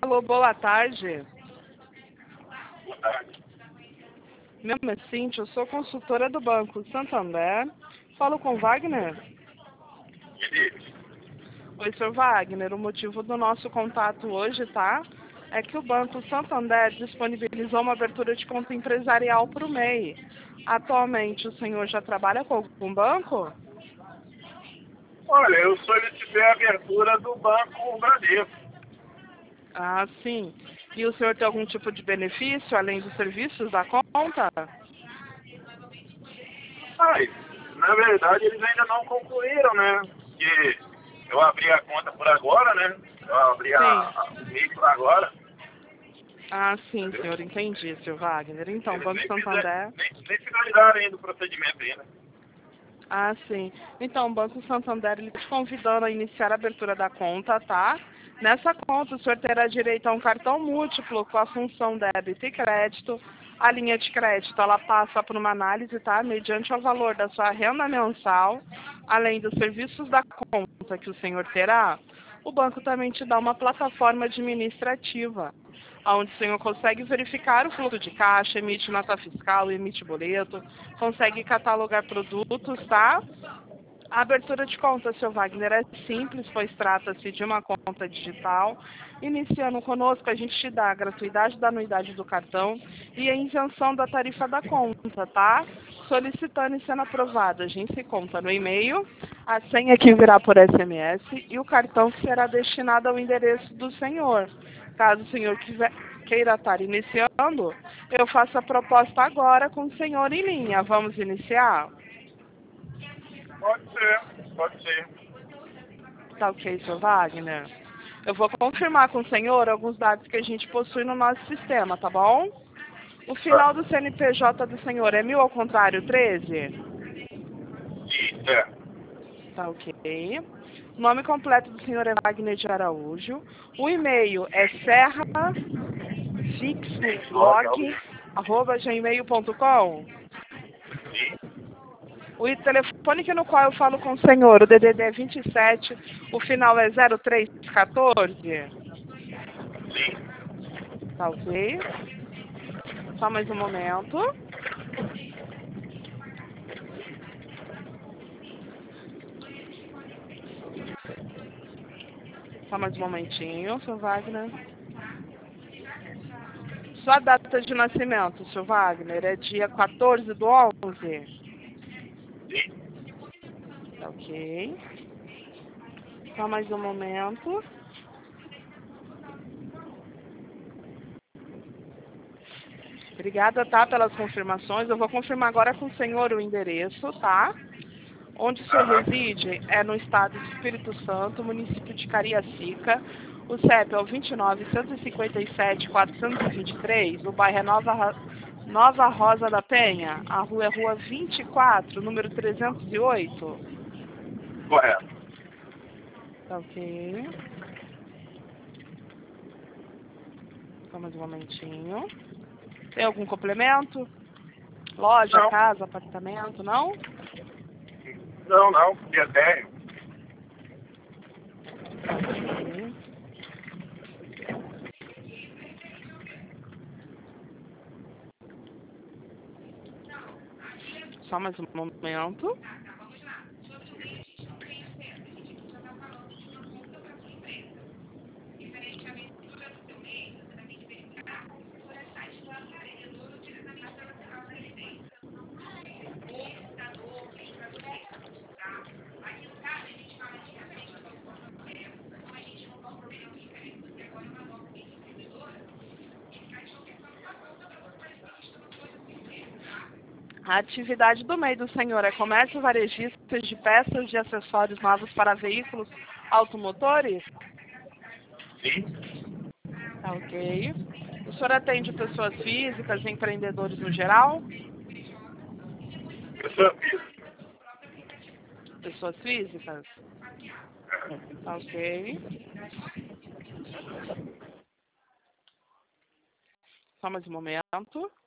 Alô, boa tarde. Boa tarde. Meu nome é Cíntia, eu sou consultora do Banco Santander. Falo com Wagner. Oi, Sr. Wagner. O motivo do nosso contato hoje, tá? É que o Banco Santander disponibilizou uma abertura de conta empresarial para o MEI. Atualmente, o senhor já trabalha com algum banco? Olha, eu solicitei a abertura do Banco Bradesco. Ah, sim. E o senhor tem algum tipo de benefício, além dos serviços da conta? Mas, na verdade, eles ainda não concluíram, né? Porque eu abri a conta por agora, né? Eu abri o MEI por agora. Ah, sim, Entendeu? senhor. Entendi, Sr. Wagner. Então, Eles Banco Santander... nem finalizaram ainda o procedimento ainda. Ah, sim. Então, o Banco Santander ele está te convidando a iniciar a abertura da conta, tá? Nessa conta, o senhor terá direito a um cartão múltiplo com a função débito e crédito. A linha de crédito, ela passa por uma análise, tá? Mediante o valor da sua renda mensal, além dos serviços da conta que o senhor terá, o banco também te dá uma plataforma administrativa, onde o senhor consegue verificar o fluxo de caixa, emite nota fiscal, emite boleto, consegue catalogar produtos, tá? A abertura de conta, seu Wagner, é simples, pois trata-se de uma conta digital. Iniciando conosco, a gente te dá a gratuidade da anuidade do cartão e a isenção da tarifa da conta, tá? Solicitando e sendo aprovado, a gente se conta no e-mail, a senha que virá por SMS e o cartão que será destinado ao endereço do senhor. Caso o senhor queira estar iniciando, eu faço a proposta agora com o senhor em linha. Vamos iniciar? Pode ser. Tá ok, seu Wagner? Eu vou confirmar com o senhor alguns dados que a gente possui no nosso sistema, tá bom? O final do CNPJ do senhor é 1000 ao contrário 13? Isso, é. Tá ok. O nome completo do senhor é Wagner de Araújo. O e-mail é serrafixblog@gmail.com. O telefone que no qual eu falo com o senhor, o DDD é 27, o final é 0314. Tá ok? Só mais um momento. Só mais um momentinho, seu Wagner. Sua data de nascimento, seu Wagner, é dia 14/11. Tá ok. Só mais um momento. Obrigada, tá, pelas confirmações. Eu vou confirmar agora com o senhor o endereço, tá? Onde o senhor reside é no estado do Espírito Santo, município de Cariacica. O CEP é o 29.157.423. O bairro é Nova Rosa da Penha. A rua é Rua 24, número 308. Correto. Tá ok. Só mais um momentinho. Tem algum complemento? Loja, Não. casa, apartamento, não? Não. Dia 10. Ok. Só mais um momento. A atividade do MEI do senhor é comércio varejista de peças de acessórios novos para veículos automotores? Tá ok. O senhor atende pessoas físicas, empreendedores no geral? Pessoa física. Pessoas físicas? Tá ok. Só mais um momento.